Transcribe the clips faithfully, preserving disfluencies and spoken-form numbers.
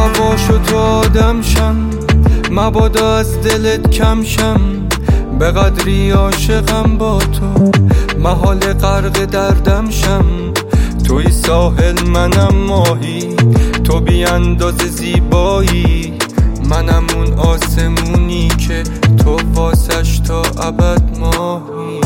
هواشو تو آدم شم، مبادا از دلت کم شم. به قدری عاشقم با تو، محال غرق دردم شم. توی ساحل منم ماهی، تو بی اندازه زیبایی. منم اون آسمونی که تو واسش تا ابد ماهی.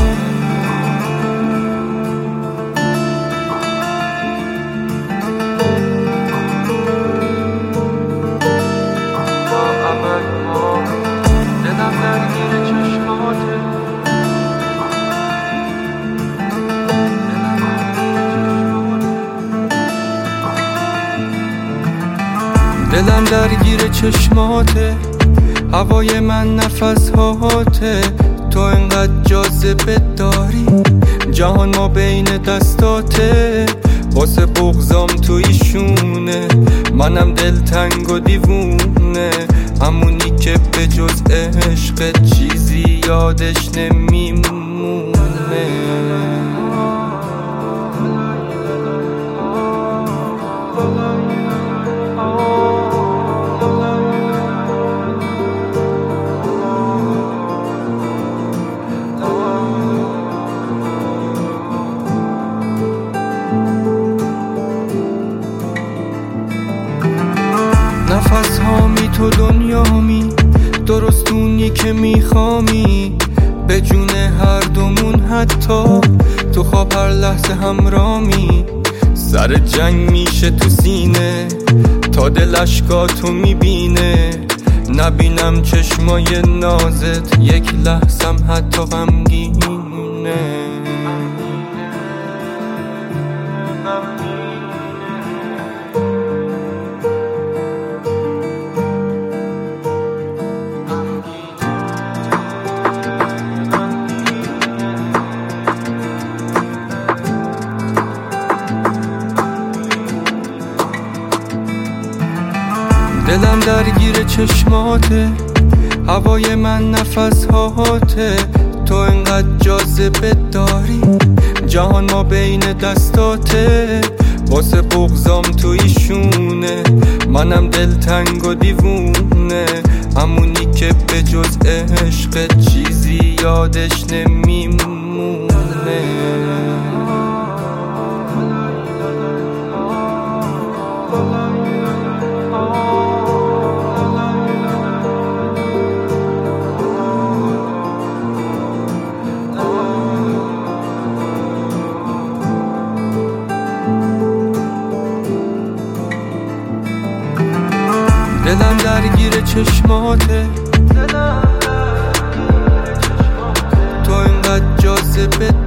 دلم درگیر چشماته، هوای من نفس هاته. تو انقدر جاذبه داری، جهان ما بین دستاته. واسه بغضام توی شونه، منم دلتنگ و دیوونه. همونی که به جز عشق چیزی یادش نمیمونه. نفس هامی تو دنیامی، درستونی که میخوامی. به جون هر دومون حتی تو خواب هر لحظه همرامی. سر جنگ میشه تو سینه تا دل اشکاتو میبینه. نبینم چشمای نازت یک لحظم حتی غمگینه. دلم درگیر چشماته، هوای من نفس هاته. تو انقدر جاذبه داری، جهان ما بین دستاته. واسه بغضام توی شونه، منم دلتنگ و دیوونه. همونی که به جز عشق چیزی یادش نمیمونه. دلم درگیر چشماته، تو انقدر جاذبه